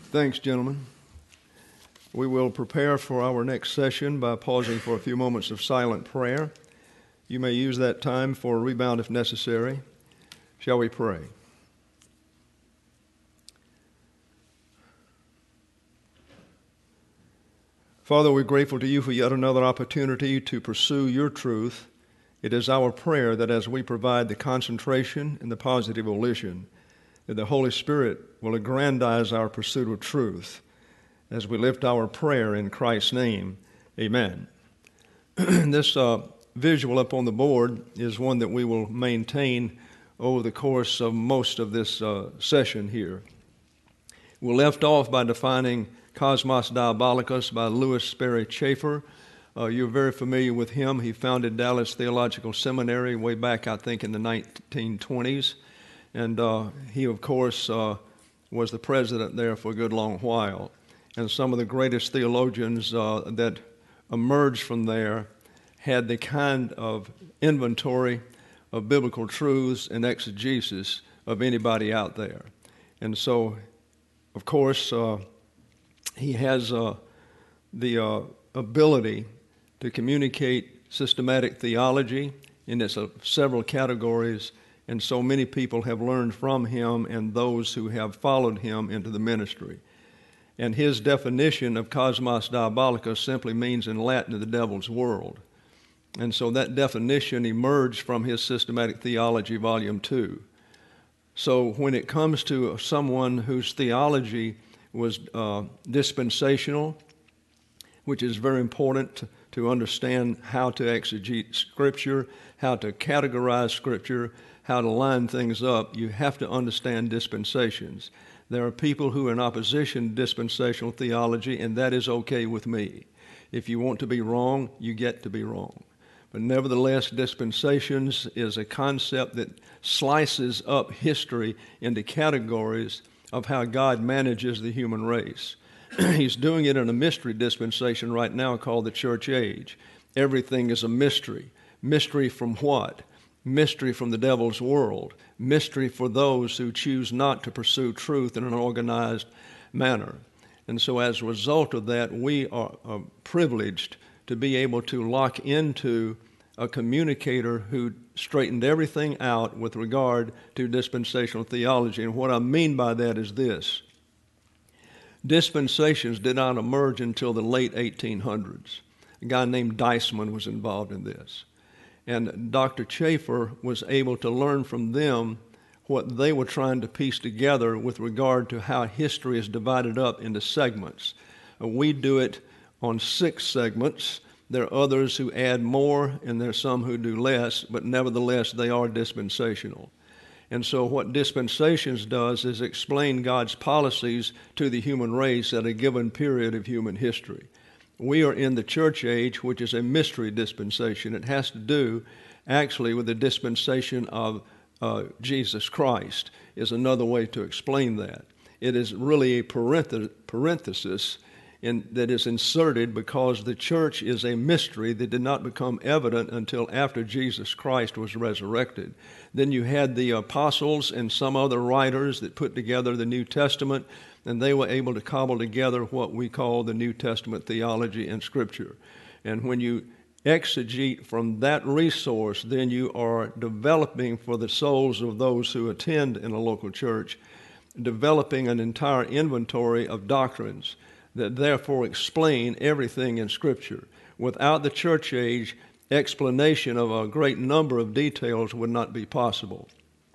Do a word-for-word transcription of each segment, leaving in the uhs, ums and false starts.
Thanks, gentlemen. We will prepare for our next session by pausing for a few moments of silent prayer. You may use that time for a rebound if necessary. Shall we pray? Father, we're grateful to you for yet another opportunity to pursue your truth. It is our prayer that as we provide the concentration and the positive volition, that the Holy Spirit will aggrandize our pursuit of truth as we lift our prayer in Christ's name. Amen. This uh, visual up on the board is one that we will maintain over the course of most of this uh, session here. We left off by defining Cosmos Diabolicus by Lewis Sperry Chafer. Uh, you're very familiar with him. He founded Dallas Theological Seminary way back, I think, in the nineteen twenties. And uh, he, of course, uh, was the president there for a good long while. And some of the greatest theologians uh, that emerged from there had the kind of inventory of biblical truths and exegesis of anybody out there. And so, of course, uh, he has uh, the uh, ability to communicate systematic theology in its uh, several categories, and so many people have learned from him and those who have followed him into the ministry. And his definition of Cosmos Diabolicus simply means in Latin the devil's world. And so that definition emerged from his Systematic Theology, Volume two. So when it comes to someone whose theology was uh, dispensational, which is very important to, to understand how to exegete Scripture, how to categorize Scripture, how to line things up, you have to understand dispensations. There are people who are in opposition to dispensational theology, and that is okay with me. If you want to be wrong, you get to be wrong. But nevertheless, dispensations is a concept that slices up history into categories of how God manages the human race. He's doing it in a mystery dispensation right now called the church age. Everything is a mystery. Mystery from what? Mystery from the devil's world. Mystery for those who choose not to pursue truth in an organized manner. And so as a result of that, we are uh, privileged to be able to lock into a communicator who straightened everything out with regard to dispensational theology. And what I mean by that is this. Dispensations did not emerge until the late eighteen hundreds. A guy named Deisman was involved in this. And Doctor Chafer was able to learn from them what they were trying to piece together with regard to how history is divided up into segments. Uh, we do it on six segments. There are others who add more, and there are some who do less, but nevertheless, they are dispensational. And so what dispensations does is explain God's policies to the human race at a given period of human history. We are in the church age, which is a mystery dispensation. It has to do actually with the dispensation of uh, Jesus Christ, is another way to explain that. It is really a parenth- parenthesis in, that is inserted because the church is a mystery that did not become evident until after Jesus Christ was resurrected. Then you had the apostles and some other writers that put together the New Testament, and they were able to cobble together what we call the New Testament theology and Scripture. And when you exegete from that resource, then you are developing for the souls of those who attend in a local church, developing an entire inventory of doctrines that therefore explain everything in Scripture. Without the church age, explanation of a great number of details would not be possible.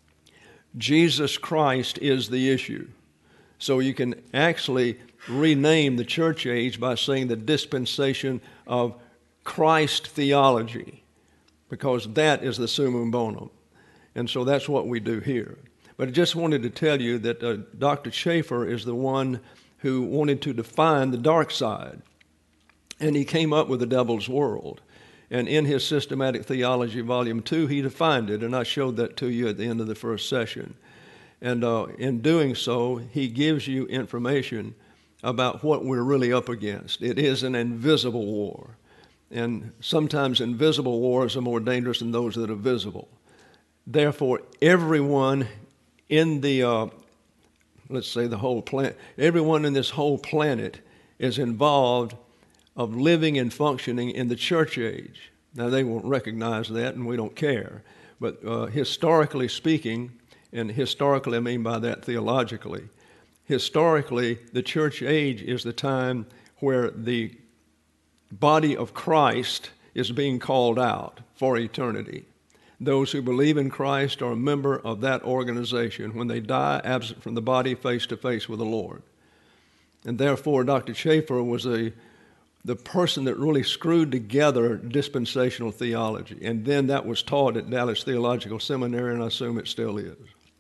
Jesus Christ is the issue. So you can actually rename the church age by saying the dispensation of Christ theology, because that is the summum bonum. And so that's what we do here. But I just wanted to tell you that uh, Doctor Chafer is the one who wanted to define the dark side. And he came up with the devil's world. And in his Systematic Theology, Volume two, he defined it, and I showed that to you at the end of the first session. And uh, in doing so, he gives you information about what we're really up against. It is an invisible war. And sometimes invisible wars are more dangerous than those that are visible. Therefore, everyone in the uh, let's say the whole planet, everyone in this whole planet is involved of living and functioning in the church age. Now, they won't recognize that, and we don't care. But uh, historically speaking, and historically I mean by that theologically, historically, the church age is the time where the body of Christ is being called out for eternity. Those who believe in Christ are a member of that organization when they die absent from the body, face to face with the Lord. And therefore, Doctor Chafer was a the person that really screwed together dispensational theology. And then that was taught at Dallas Theological Seminary, and I assume it still is.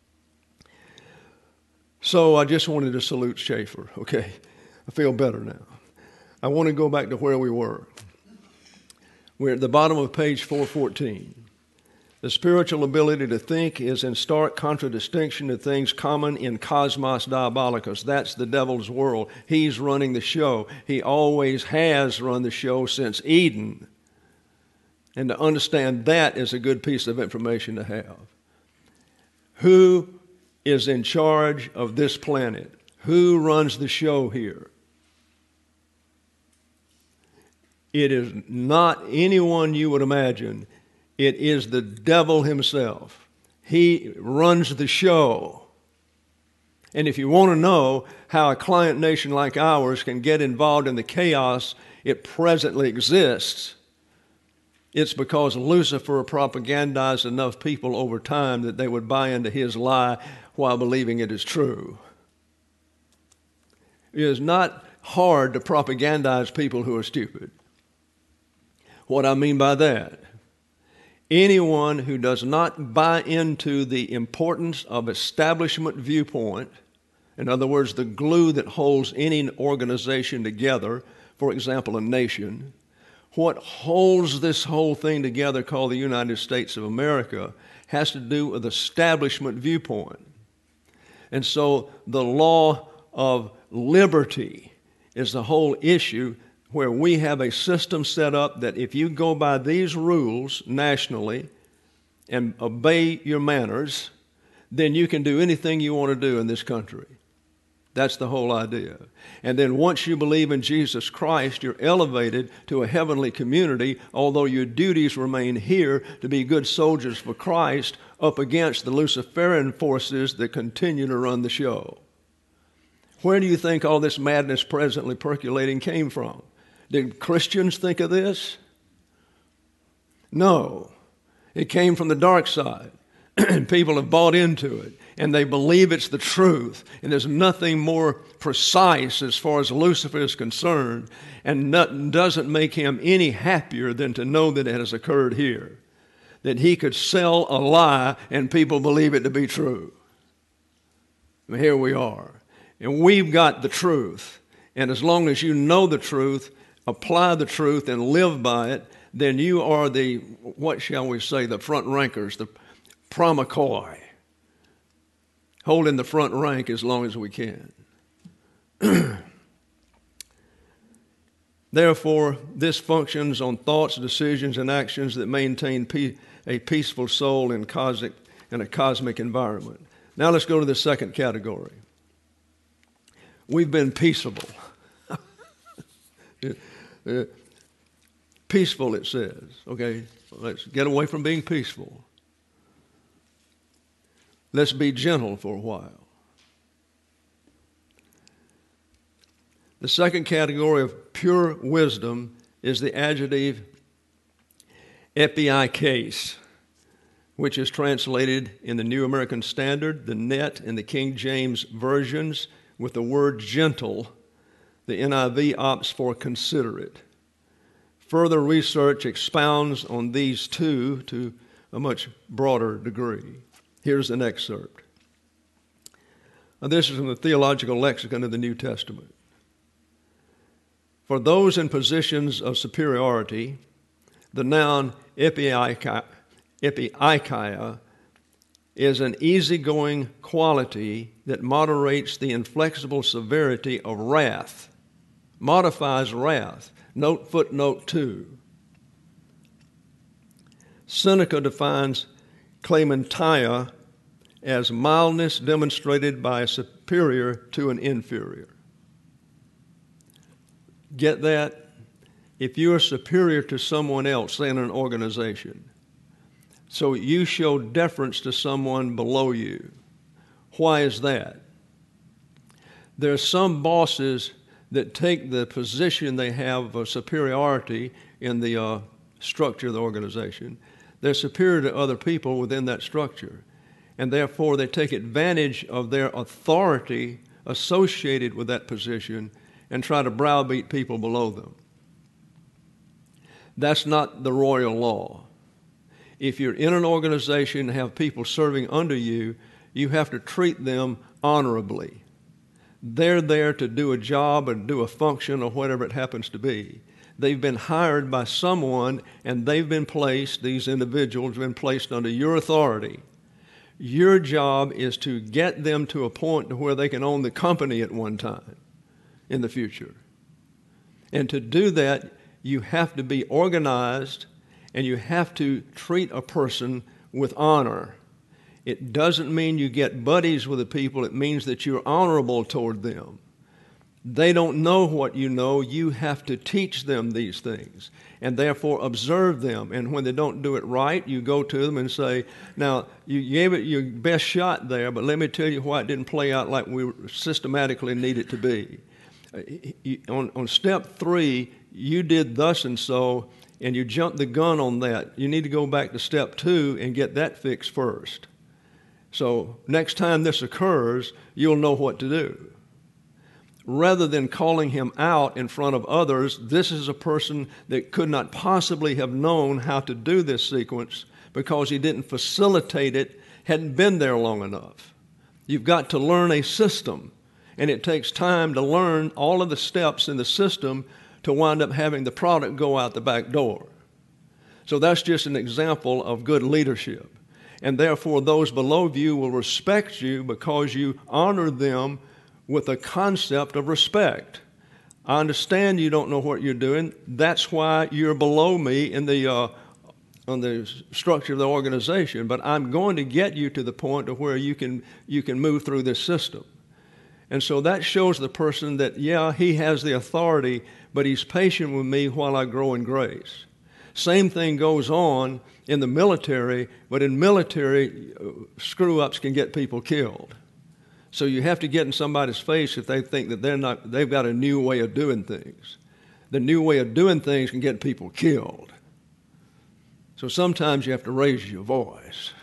So I just wanted to salute Chafer, okay? I feel better now. I want to go back to where we were. We're at the bottom of page four fourteen. The spiritual ability to think is in stark contradistinction to things common in cosmos diabolicus. That's the devil's world. He's running the show. He always has run the show since Eden. And to understand that is a good piece of information to have. Who is in charge of this planet? Who runs the show here? It is not anyone you would imagine. It is the devil himself. He runs the show. And if you want to know how a client nation like ours can get involved in the chaos it presently exists, it's because Lucifer propagandized enough people over time that they would buy into his lie while believing it is true. It is not hard to propagandize people who are stupid. What I mean by that, anyone who does not buy into the importance of establishment viewpoint, in other words, the glue that holds any organization together, for example, a nation, what holds this whole thing together called the United States of America has to do with establishment viewpoint. And so the law of liberty is the whole issue, where we have a system set up that if you go by these rules nationally and obey your manners, then you can do anything you want to do in this country. That's the whole idea. And then once you believe in Jesus Christ, you're elevated to a heavenly community, although your duties remain here to be good soldiers for Christ up against the Luciferian forces that continue to run the show. Where do you think all this madness presently percolating came from? Did Christians think of this? No. It came from the dark side. People have bought into it, and they believe it's the truth. And there's nothing more precise as far as Lucifer is concerned, and nothing doesn't make him any happier than to know that it has occurred here, that he could sell a lie and people believe it to be true. And here we are. And we've got the truth. And as long as you know the truth, apply the truth and live by it, then you are the, what shall we say, the front rankers, the promachoi, holding the front rank as long as we can. Therefore, this functions on thoughts, decisions, and actions that maintain pe- a peaceful soul in, cosmic, in a cosmic environment. Now let's go to the second category. We've been peaceable. Uh, peaceful, it says. Okay, let's get away from being peaceful. Let's be gentle for a while. The second category of pure wisdom is the adjective epieikes, which is translated in the New American Standard, the N E T, and the King James versions with the word gentle. The N I V opts for considerate. Further research expounds on these two to a much broader degree. Here's an excerpt. Now, this is from the Theological Lexicon of the New Testament. For those in positions of superiority, the noun epieikeia is an easygoing quality that moderates the inflexible severity of wrath, modifies wrath. Note footnote two. Seneca defines clementia as mildness demonstrated by a superior to an inferior. Get that? If you are superior to someone else, say in an organization, so you show deference to someone below you. Why is that? There are some bosses that take the position they have of superiority in the uh, structure of the organization. They're superior to other people within that structure, and therefore they take advantage of their authority associated with that position and try to browbeat people below them. That's not the royal law. If you're in an organization and have people serving under you, you have to treat them honorably. They're there to do a job and do a function or whatever it happens to be. They've been hired by someone, and they've been placed, these individuals have been placed under your authority. Your job is to get them to a point to where they can own the company at one time in the future. And to do that, you have to be organized, and you have to treat a person with honor. It doesn't mean you get buddies with the people. It means that you're honorable toward them. They don't know what you know. You have to teach them these things and therefore observe them. And when they don't do it right, you go to them and say, now, you gave it your best shot there, but let me tell you why it didn't play out like we systematically need it to be. On, on step three, you did thus and so, and you jumped the gun on that. You need to go back to step two and get that fixed first. So next time this occurs, you'll know what to do. Rather than calling him out in front of others, this is a person that could not possibly have known how to do this sequence because he didn't facilitate it, hadn't been there long enough. You've got to learn a system, and it takes time to learn all of the steps in the system to wind up having the product go out the back door. So that's just an example of good leadership. And therefore, those below you will respect you because you honor them with a concept of respect. I understand you don't know what you're doing. That's why you're below me in the uh, on the structure of the organization. But I'm going to get you to the point to where you can you can move through this system. And so that shows the person that, yeah, he has the authority, but he's patient with me while I grow in grace. Same thing goes on in the military, but in military, screw-ups can get people killed. So you have to get in somebody's face if they think that they're not, they've got a new way of doing things. The new way of doing things can get people killed. So sometimes you have to raise your voice.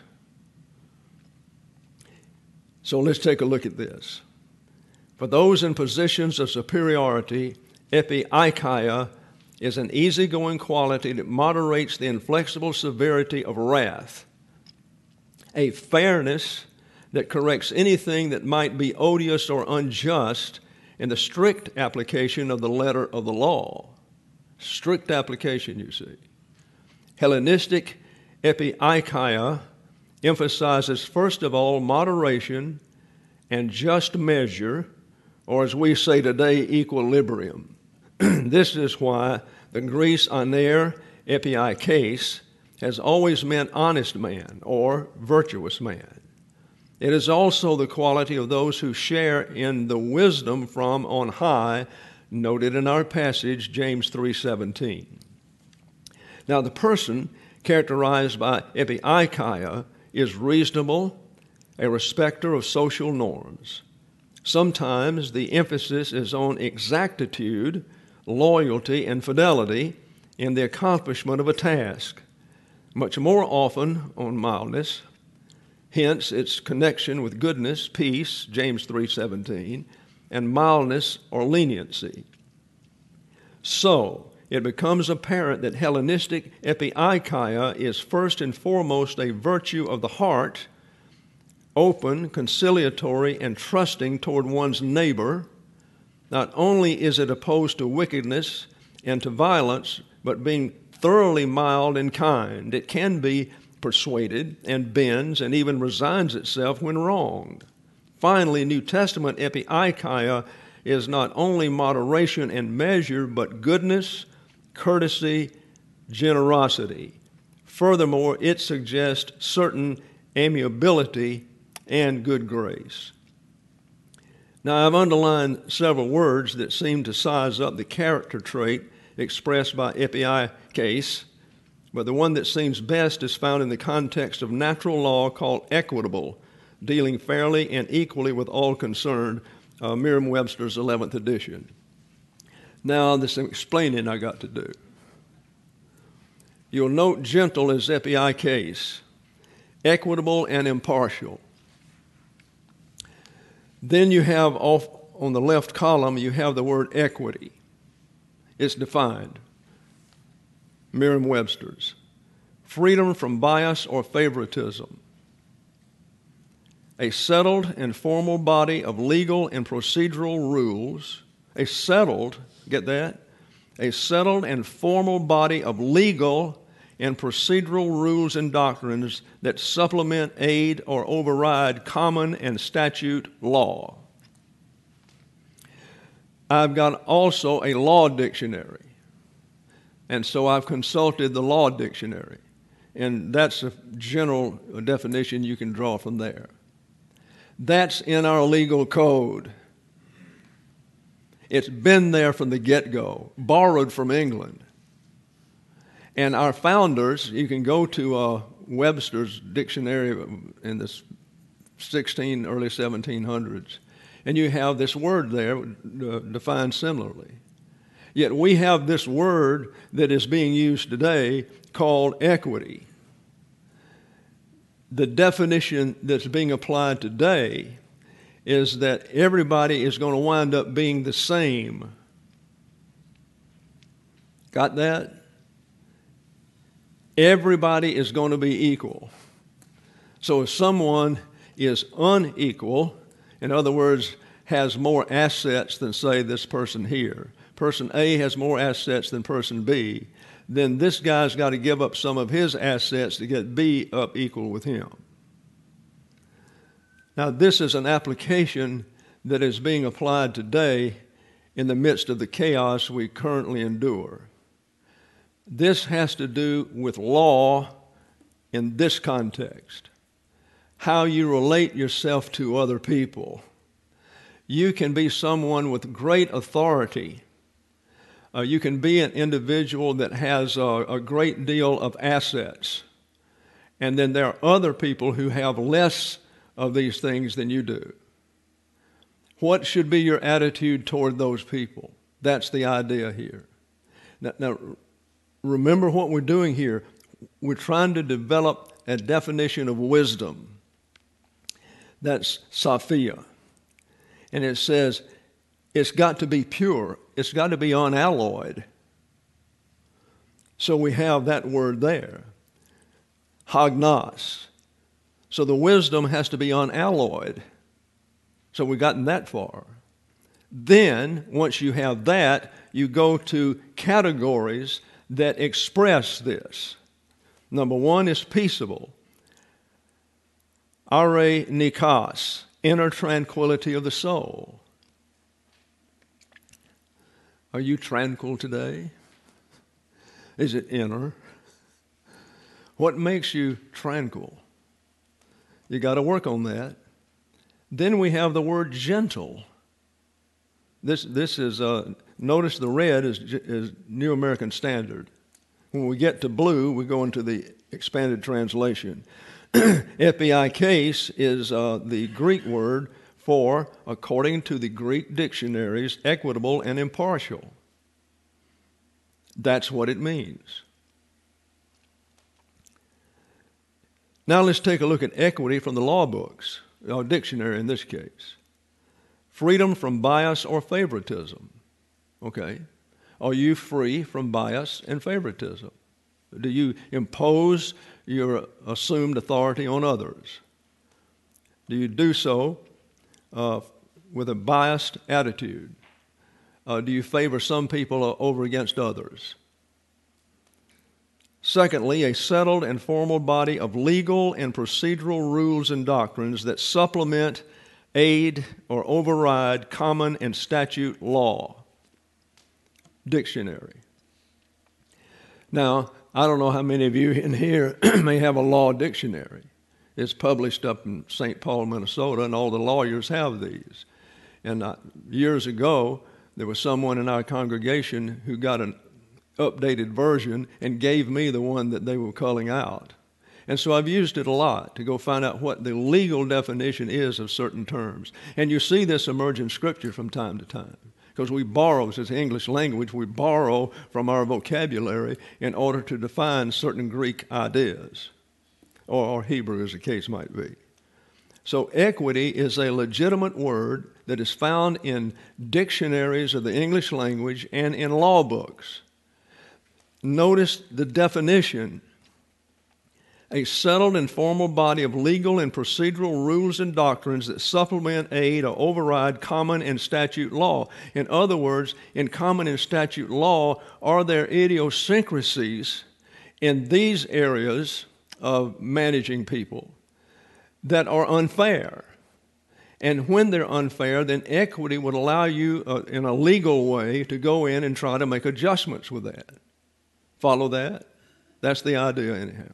So let's take a look at this. For those in positions of superiority, epieikeia is an easygoing quality that moderates the inflexible severity of wrath, a fairness that corrects anything that might be odious or unjust in the strict application of the letter of the law. Strict application, you see. Hellenistic epieikeia emphasizes, first of all, moderation and just measure, or as we say today, equilibrium. This is why the Greece aner epieikes has always meant honest man or virtuous man. It is also the quality of those who share in the wisdom from on high, noted in our passage, James three seventeen. Now, the person characterized by epieikeia is reasonable, a respecter of social norms. Sometimes the emphasis is on exactitude, loyalty, and fidelity in the accomplishment of a task, much more often on mildness. Hence, its connection with goodness, peace, James three seventeen, and mildness or leniency. So, it becomes apparent that Hellenistic epieikeia is first and foremost a virtue of the heart, open, conciliatory, and trusting toward one's neighbor. Not only is it opposed to wickedness and to violence, but being thoroughly mild and kind. It can be persuaded and bends and even resigns itself when wronged. Finally, New Testament epieikeia is not only moderation and measure, but goodness, courtesy, generosity. Furthermore, it suggests certain amiability and good grace. Now, I've underlined several words that seem to size up the character trait expressed by epikeis, but the one that seems best is found in the context of natural law called equitable, dealing fairly and equally with all concerned, uh, Merriam-Webster's eleventh edition. Now, this explaining I got to do. You'll note gentle is epikeis, equitable and impartial. Then you have off on the left column, you have the word equity. It's defined. Merriam-Webster's. Freedom from bias or favoritism. A settled and formal body of legal and procedural rules. A settled, get that? A settled and formal body of legal and procedural rules and doctrines that supplement, aid, or override common and statute law. I've got also a law dictionary, and so I've consulted the law dictionary, and that's a general definition you can draw from there. That's in our legal code. It's been there from the get-go, borrowed from England. And our founders, you can go to uh, Webster's dictionary in the sixteen, early seventeen hundreds, and you have this word there uh, defined similarly. Yet we have this word that is being used today called equity. The definition that's being applied today is that everybody is going to wind up being the same. Got that? Everybody is going to be equal. So if someone is unequal, in other words, has more assets than, say, this person here, person A has more assets than person B, then this guy's got to give up some of his assets to get B up equal with him. Now, this is an application that is being applied today in the midst of the chaos we currently endure. This has to do with law in this context, how you relate yourself to other people. You can be someone with great authority. Uh, you can be an individual that has a, a great deal of assets. And then there are other people who have less of these things than you do. What should be your attitude toward those people? That's the idea here. Now, now remember what we're doing here. We're trying to develop a definition of wisdom. That's Sophia. And it says it's got to be pure. It's got to be unalloyed. So we have that word there. Hagnos. So the wisdom has to be unalloyed. So we've gotten that far. Then, once you have that, you go to categories that express this. Number one is peaceable. Are nikos, inner tranquility of the soul. Are you tranquil today? Is it inner? What makes you tranquil? You got to work on that. Then we have the word gentle. This this is, uh, notice the red is, is New American Standard. When we get to blue, we go into the expanded translation. Epikeis is uh, the Greek word for, according to the Greek dictionaries, equitable and impartial. That's what it means. Now let's take a look at equity from the law books, or dictionary in this case. Freedom from bias or favoritism. Okay. Are you free from bias and favoritism? Do you impose your assumed authority on others? Do you do so uh, with a biased attitude? Uh, do you favor some people over against others? Secondly, a settled and formal body of legal and procedural rules and doctrines that supplement, aid, or override common and statute law. Dictionary. Now, I don't know how many of you in here may have a law dictionary. It's published up in Saint Paul, Minnesota, and all the lawyers have these. And I, years ago, there was someone in our congregation who got an updated version and gave me the one that they were culling out. And so I've used it a lot to go find out what the legal definition is of certain terms. And you see this emerge in Scripture from time to time, because we borrow, as the English language, we borrow from our vocabulary in order to define certain Greek ideas, or, or Hebrew as the case might be. So equity is a legitimate word that is found in dictionaries of the English language and in law books. Notice the definition: a settled and formal body of legal and procedural rules and doctrines that supplement, aid, or override common and statute law. In other words, in common and statute law, are there idiosyncrasies in these areas of managing people that are unfair? And when they're unfair, then equity would allow you, uh, in a legal way, to go in and try to make adjustments with that. Follow that? That's the idea anyhow.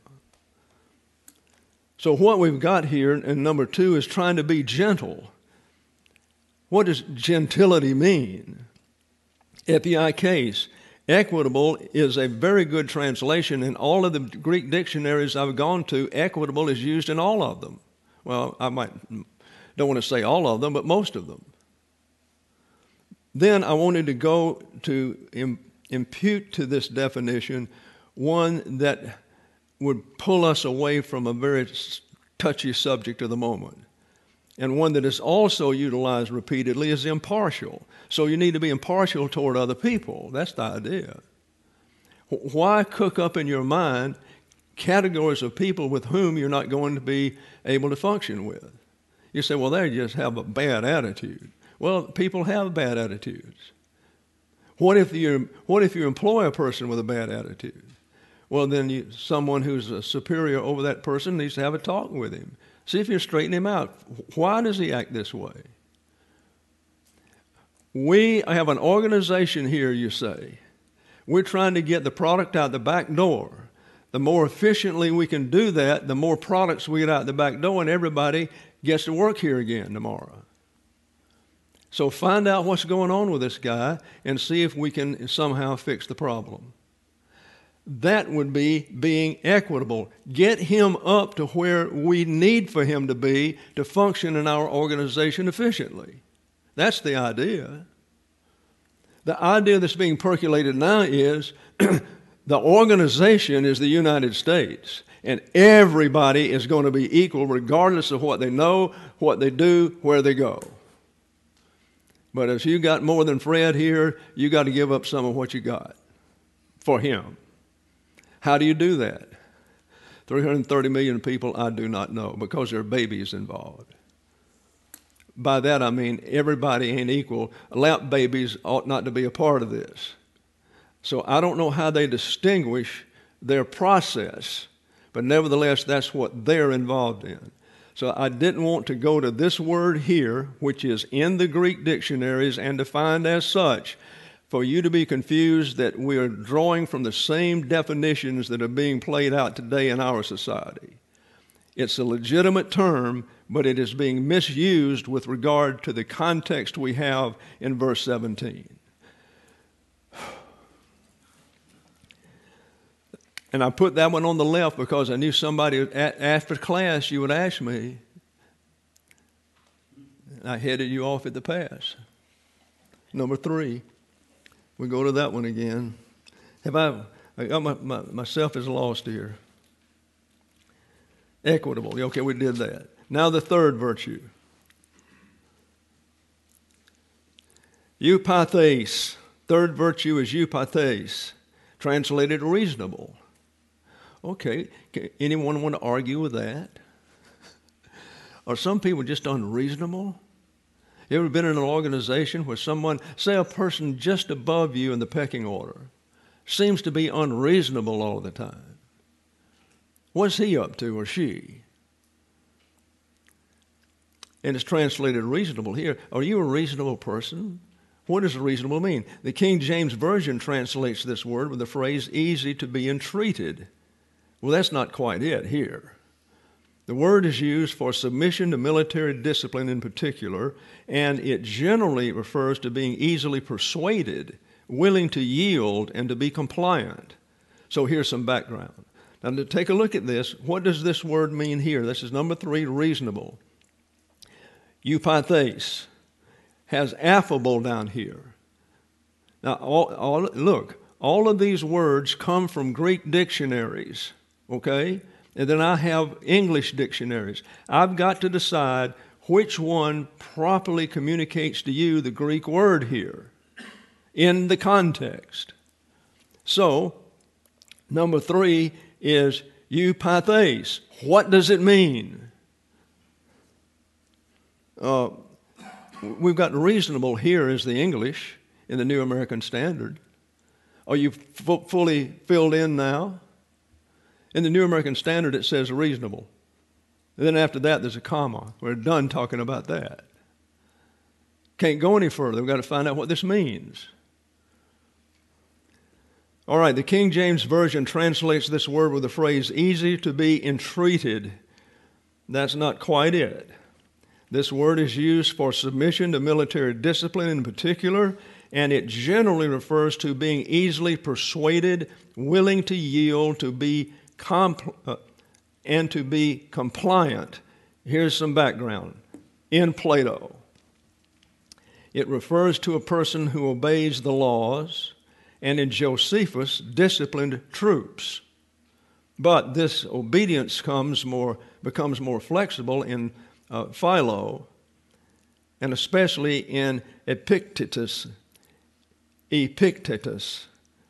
So what we've got here in number two is trying to be gentle. What does gentility mean? Epikais. Equitable is a very good translation. In all of the Greek dictionaries I've gone to, equitable is used in all of them. Well, I might don't want to say all of them, but most of them. Then I wanted to go to im- impute to this definition one that would pull us away from a very touchy subject of the moment. And one that is also utilized repeatedly is impartial. So you need to be impartial toward other people. That's the idea. Why cook up in your mind categories of people with whom you're not going to be able to function with? You say, well, they just have a bad attitude. Well, people have bad attitudes. What if you what if you employ a person with a bad attitude? Well, then you, someone who's a superior over that person needs to have a talk with him. See if you straighten him out. Why does he act this way? We have an organization here, you say. We're trying to get the product out the back door. The more efficiently we can do that, the more products we get out the back door, and everybody gets to work here again tomorrow. So find out what's going on with this guy and see if we can somehow fix the problem. That would be being equitable. Get him up to where we need for him to be to function in our organization efficiently. That's the idea. The idea that's being percolated now is the organization is the United States, and everybody is going to be equal regardless of what they know, what they do, where they go. But if you got more than Fred here, you got to give up some of what you got for him. How do you do that? three hundred thirty million people, I do not know, because there are babies involved. By that I mean everybody ain't equal. Lap babies ought not to be a part of this. So I don't know how they distinguish their process, but nevertheless, that's what they're involved in. So I didn't want to go to this word here, which is in the Greek dictionaries and defined as such, for you to be confused that we are drawing from the same definitions that are being played out today in our society. It's a legitimate term, but it is being misused with regard to the context we have in verse seventeen. And I put that one on the left because I knew somebody after class you would ask me. I headed you off at the pass. Number three. We go to that one again. Have I, I got my, my, myself is lost here. Equitable. Okay, we did that. Now the third virtue. Eupathes. Third virtue is eupathes, translated reasonable. Okay, anyone want to argue with that? Are some people just unreasonable? You ever been in an organization where someone, say a person just above you in the pecking order, seems to be unreasonable all the time? What's he up to, or she? And it's translated reasonable here. Are you a reasonable person? What does reasonable mean? The King James Version translates this word with the phrase easy to be entreated. Well, that's not quite it here. The word is used for submission to military discipline in particular, and it generally refers to being easily persuaded, willing to yield, and to be compliant. So here's some background. Now, to take a look at this, what does this word mean here? This is number three, reasonable. Eupathes has affable down here. Now, all, all, look, all of these words come from Greek dictionaries, okay? And then I have English dictionaries. I've got to decide which one properly communicates to you the Greek word here in the context. So, number three is eupathes. What does it mean? Uh, we've got reasonable here as the English in the New American Standard. Are you f- fully filled in now? In the New American Standard, it says reasonable. And then after that, there's a comma. We're done talking about that. Can't go any further. We've got to find out what this means. All right, the King James Version translates this word with the phrase, easy to be entreated. That's not quite it. This word is used for submission to military discipline in particular, and it generally refers to being easily persuaded, willing to yield, to be compl- uh, and to be compliant. Here's some background. In Plato, it refers to a person who obeys the laws, and in Josephus, disciplined troops. But this obedience comes more, becomes more flexible in uh, Philo, and especially in Epictetus, Epictetus,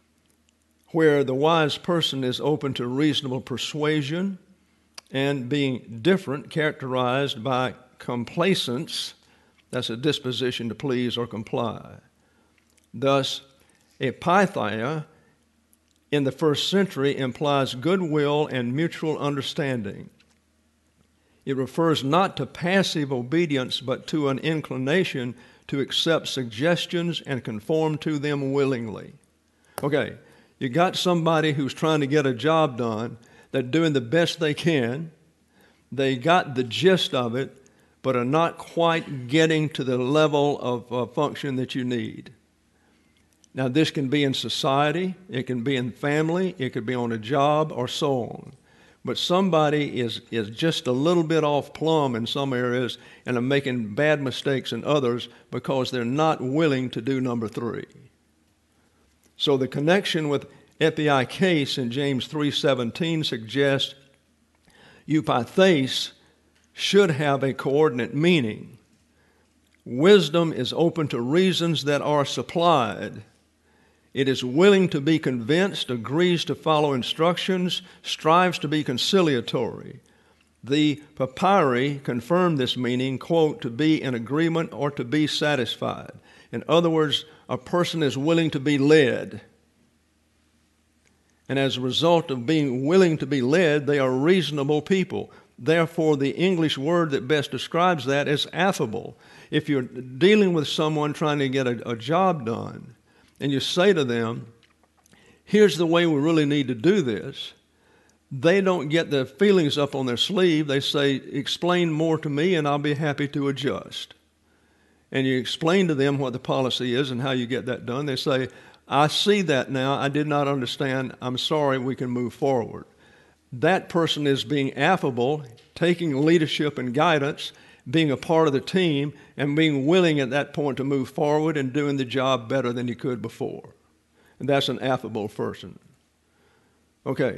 where the wise person is open to reasonable persuasion and being different, characterized by complacence. That's a disposition to please or comply. Thus, epitheia in the first century implies goodwill and mutual understanding. It refers not to passive obedience, but to an inclination to accept suggestions and conform to them willingly. Okay, you got somebody who's trying to get a job done. They're doing the best they can. They got the gist of it, but are not quite getting to the level of uh, function that you need. Now, this can be in society, it can be in family, it could be on a job, or so on. But somebody is, is just a little bit off plumb in some areas and are making bad mistakes in others because they're not willing to do number three. So the connection with epieikes in James three seventeen suggests eupathes should have a coordinate meaning. Wisdom is open to reasons that are supplied. It is willing to be convinced, agrees to follow instructions, strives to be conciliatory. The papyri confirm this meaning, quote, to be in agreement or to be satisfied. In other words, a person is willing to be led. And as a result of being willing to be led, they are reasonable people. Therefore, the English word that best describes that is affable. If you're dealing with someone trying to get a, a job done, and you say to them, here's the way we really need to do this, they don't get their feelings up on their sleeve. They say, explain more to me and I'll be happy to adjust. And you explain to them what the policy is and how you get that done. They say, I see that now. I did not understand. I'm sorry. We can move forward. That person is being affable, taking leadership and guidance, being a part of the team, and being willing at that point to move forward and doing the job better than you could before. And that's an affable person. Okay.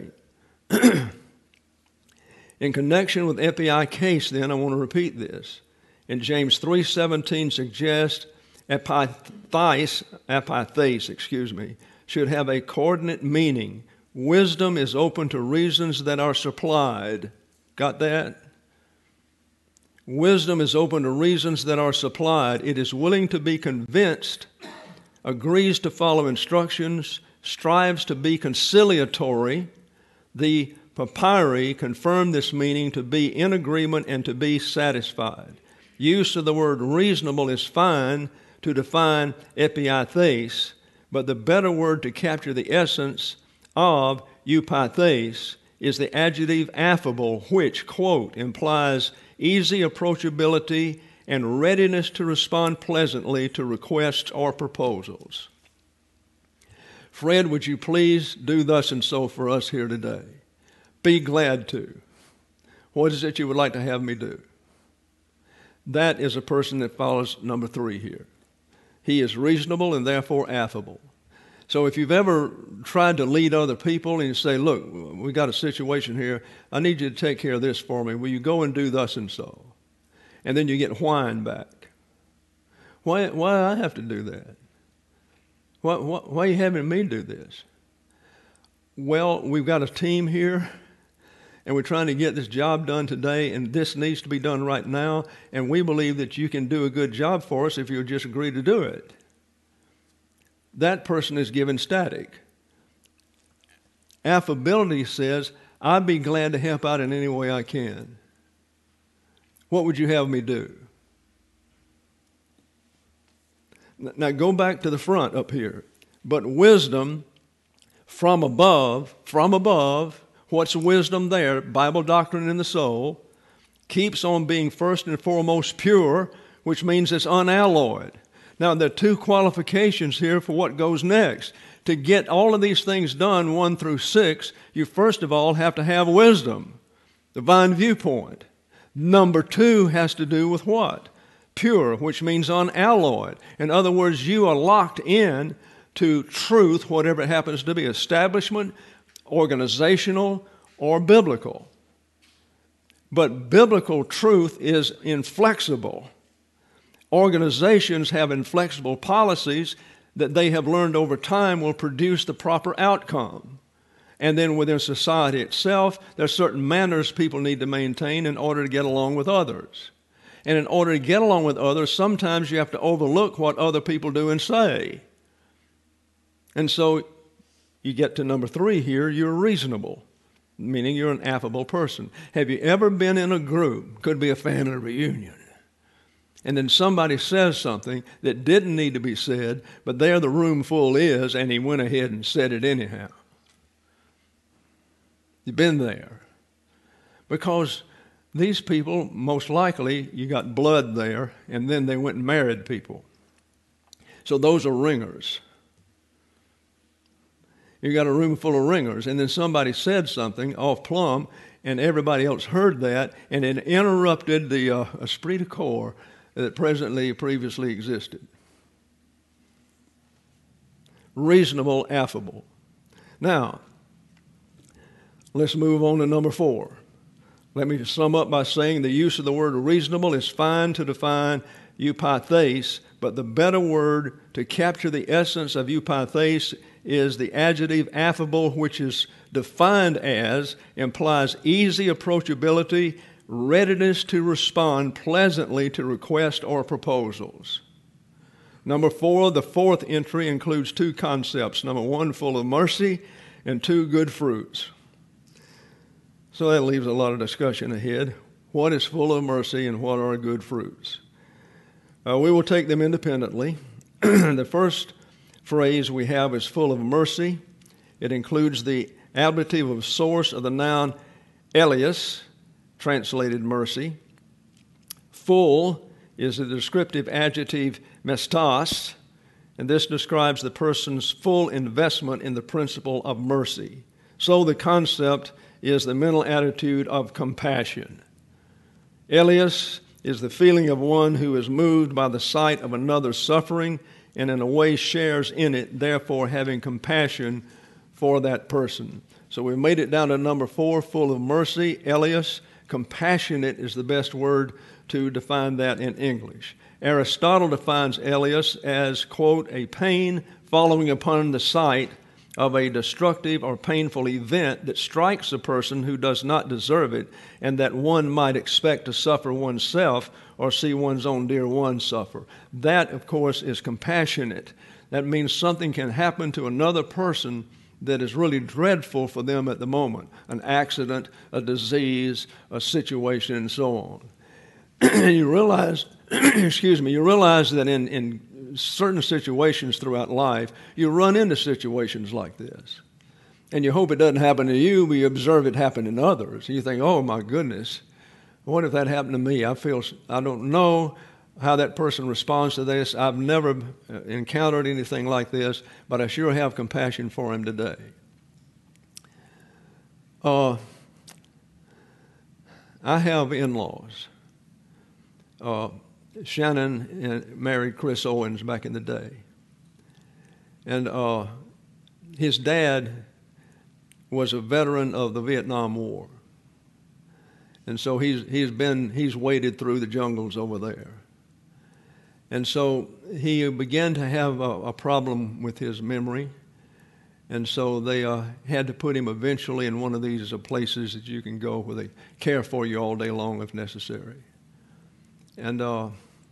In connection with epieikes, then, I want to repeat this. In James three seventeen suggests epithes, epithes, excuse me, should have a coordinate meaning. Wisdom is open to reasons that are supplied. Got that? Wisdom is open to reasons that are supplied. It is willing to be convinced, agrees to follow instructions, strives to be conciliatory. The papyri confirm this meaning to be in agreement and to be satisfied. Use of the word reasonable is fine to define epieikes, but the better word to capture the essence of eupathes is the adjective affable, which, quote, implies easy approachability and readiness to respond pleasantly to requests or proposals. Fred, would you please do thus and so for us here today? Be glad to. What is it you would like to have me do? That is a person that follows number three here. He is reasonable and therefore affable. So if you've ever tried to lead other people and you say, look, we got a situation here, I need you to take care of this for me. Will you go and do thus and so? And then you get whine back. Why, why do I have to do that? Why, why, why are you having me do this? Well, we've got a team here, and we're trying to get this job done today, and this needs to be done right now, and we believe that you can do a good job for us if you'll just agree to do it. That person is given static. Affability says, I'd be glad to help out in any way I can. What would you have me do? Now go back to the front up here. But wisdom from above, from above, what's wisdom there? Bible doctrine in the soul, keeps on being first and foremost pure, which means it's unalloyed. Now there are two qualifications here for what goes next. To get all of these things done, one through six, you first of all have to have wisdom, divine viewpoint. Number two has to do with what? Pure, which means unalloyed. In other words, you are locked in to truth, whatever it happens to be, establishment, organizational, or biblical. But biblical truth is inflexible. Organizations have inflexible policies that they have learned over time will produce the proper outcome. And then within society itself, there are certain manners people need to maintain in order to get along with others. And in order to get along with others, sometimes you have to overlook what other people do and say. And so you get to number three here, you're reasonable, meaning you're an affable person. Have you ever been in a group, could be a family reunion, and then somebody says something that didn't need to be said, but there the room full is, and he went ahead and said it anyhow? You've been there. Because these people, most likely, you got blood there, and then they went and married people. So those are ringers. You got a room full of ringers, and then somebody said something off plumb, and everybody else heard that, and it interrupted the uh, esprit de corps that presently, previously existed. Reasonable, affable. Now, let's move on to number four. Let me sum up by saying the use of the word reasonable is fine to define eupatheis, but the better word to capture the essence of eupatheis is the adjective affable, which is defined as implies easy approachability, readiness to respond pleasantly to requests or proposals. Number four, the fourth entry includes two concepts. Number one, full of mercy, and two, good fruits. So that leaves a lot of discussion ahead. What is full of mercy and what are good fruits? Uh, we will take them independently. The first phrase we have is full of mercy. It includes the ablative of source of the noun eleus, translated mercy. Full is the descriptive adjective mestas, and this describes the person's full investment in the principle of mercy. So the concept is the mental attitude of compassion. Eleus is the feeling of one who is moved by the sight of another's suffering and in a way shares in it, therefore having compassion for that person. So we made it down to number four, full of mercy, eleus. Compassionate is the best word to define that in English. Aristotle defines eleus as, quote, a pain following upon the sight of a destructive or painful event that strikes a person who does not deserve it and that one might expect to suffer oneself or see one's own dear one suffer. That, of course, is compassionate. That means something can happen to another person that is really dreadful for them at the moment, an accident, a disease, a situation, and so on. You realize, excuse me, you realize that in, in certain situations throughout life, you run into situations like this. And you hope it doesn't happen to you, but you observe it happen in others. And you think, oh, my goodness, what if that happened to me? I feel, I don't know how that person responds to this. I've never encountered anything like this, but I sure have compassion for him today. Uh, I have in-laws. Uh, Shannon married Chris Owens back in the day. And uh, his dad was a veteran of the Vietnam War. And so he's, he's been, he's waded through the jungles over there. And so he began to have a, a problem with his memory. And so they uh, had to put him eventually in one of these uh, places that you can go where they care for you all day long if necessary. And uh,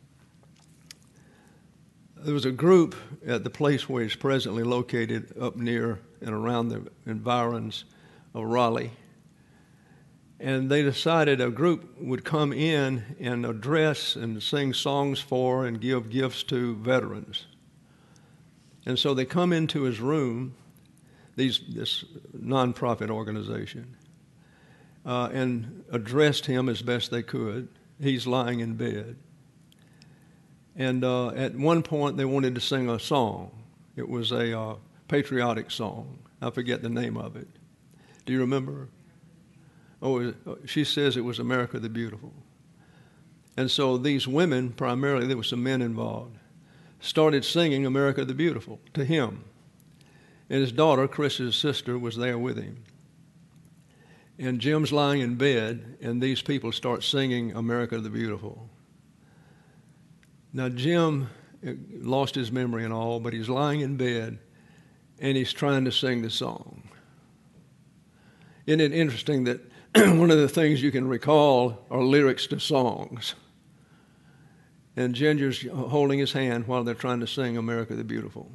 there was a group at the place where he's presently located up near and around the environs of Raleigh. And they decided a group would come in and address and sing songs for and give gifts to veterans. And so they come into his room, these, this nonprofit organization, uh, and addressed him as best they could. He's lying in bed. And uh, at one point, they wanted to sing a song. It was a uh, patriotic song. I forget the name of it. Do you remember? Oh, she says it was America the Beautiful. And so these women, primarily, there were some men involved, started singing America the Beautiful to him. And his daughter, Chris's sister, was there with him. And Jim's lying in bed, and these people start singing America the Beautiful. Now, Jim lost his memory and all, but he's lying in bed, and he's trying to sing the song. Isn't it interesting that one of the things you can recall are lyrics to songs? And Ginger's holding his hand while they're trying to sing America the Beautiful.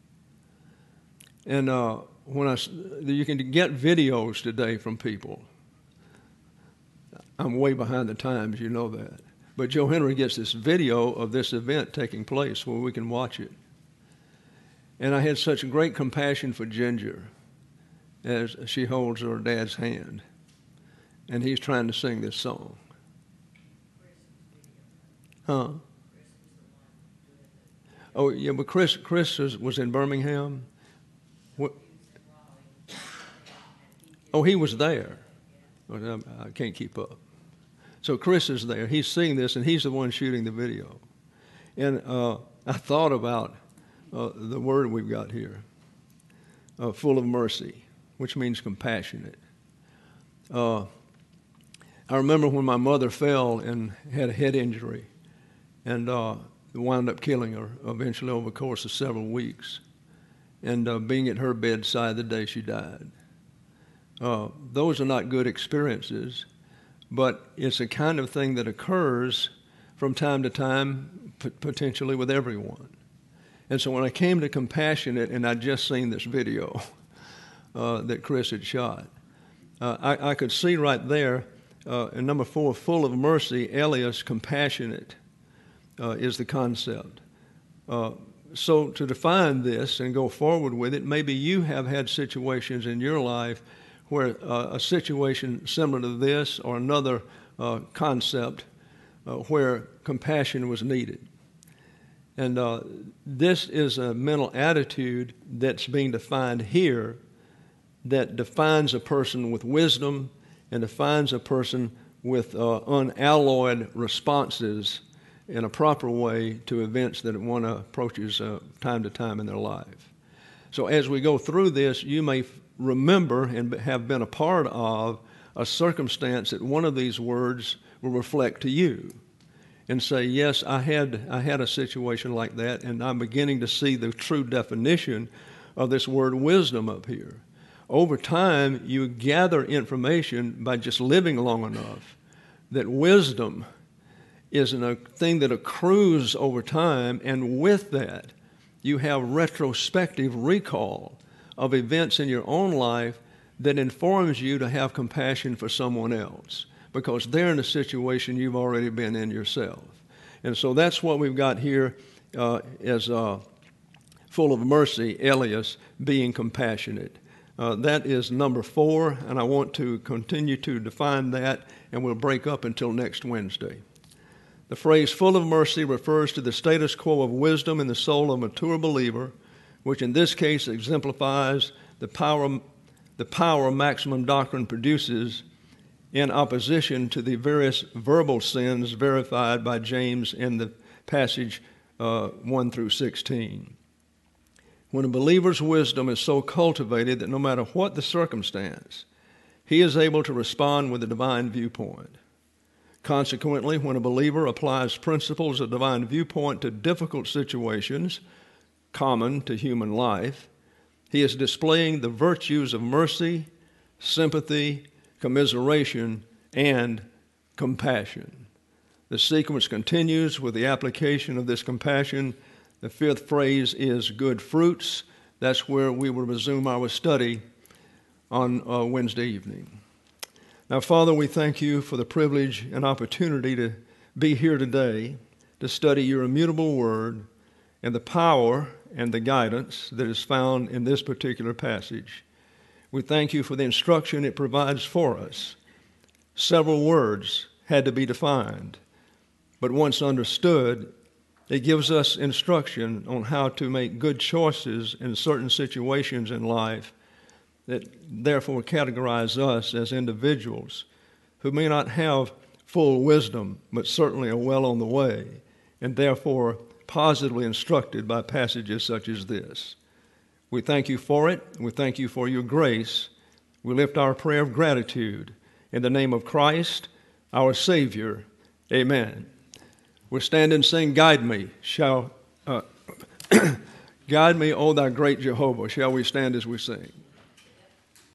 And uh, when I, you can get videos today from people. I'm way behind the times, you know that. But Joe Henry gets this video of this event taking place where we can watch it. And I had such great compassion for Ginger as she holds her dad's hand. And he's trying to sing this song. Huh? Oh, yeah, but Chris, Chris was, was in Birmingham. What? Oh, he was there. I can't keep up. So Chris is there. He's seeing this, and he's the one shooting the video. And uh, I thought about uh, the word we've got here, uh, full of mercy, which means compassionate. Uh, I remember when my mother fell and had a head injury, and uh, wound up killing her eventually over the course of several weeks, and uh, being at her bedside the day she died. Uh, those are not good experiences, but it's a kind of thing that occurs from time to time, p- potentially with everyone. And so when I came to compassionate, and I'd just seen this video uh, that Chris had shot, uh, I, I could see right there, uh, in number four, full of mercy, alias compassionate, uh, is the concept. Uh, so to define this and go forward with it, maybe you have had situations in your life where uh, a situation similar to this or another uh, concept uh, where compassion was needed. And uh, this is a mental attitude that's being defined here that defines a person with wisdom and defines a person with uh, unalloyed responses in a proper way to events that one approaches uh, time to time in their life. So as we go through this, you may f- remember and have been a part of a circumstance that one of these words will reflect to you and say, yes, I had I had a situation like that, and I'm beginning to see the true definition of this word wisdom up here. Over time, you gather information by just living long enough that wisdom is a thing that accrues over time, and with that, you have retrospective recall of events in your own life that informs you to have compassion for someone else because they're in a situation you've already been in yourself. And so that's what we've got here uh, as uh, full of mercy, alias being compassionate. Uh, that is number four, and I want to continue to define that, and we'll break up until next Wednesday. The phrase full of mercy refers to the status quo of wisdom in the soul of a mature believer, which in this case exemplifies the power, the power maximum doctrine produces in opposition to the various verbal sins verified by James in the passage uh, one through sixteen. When a believer's wisdom is so cultivated that no matter what the circumstance, he is able to respond with a divine viewpoint. Consequently, when a believer applies principles of divine viewpoint to difficult situations common to human life, he is displaying the virtues of mercy, sympathy, commiseration, and compassion. The sequence continues with the application of this compassion. The fifth phrase is good fruits. That's where we will resume our study on uh, Wednesday evening. Now, Father, we thank you for the privilege and opportunity to be here today to study your immutable word and the power and the guidance that is found in this particular passage. We thank you for the instruction it provides for us. Several words had to be defined, but once understood, it gives us instruction on how to make good choices in certain situations in life that therefore categorize us as individuals who may not have full wisdom, but certainly are well on the way, and therefore positively instructed by passages such as this. We thank you for it. We thank you for your grace. We lift our prayer of gratitude in the name of Christ, our Savior. Amen. We'll stand and sing, Guide Me, shall, uh, Guide me, O thou great Jehovah. Shall we stand as we sing?